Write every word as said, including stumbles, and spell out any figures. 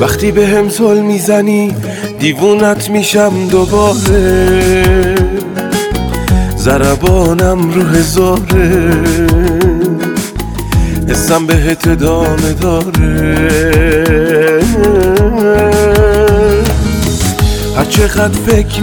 وقتی به هم زل میزنی دیوونت میشم دوباره، ضربانم رو هزاره، حسم بهت ادامه داره. هر چقدر فکر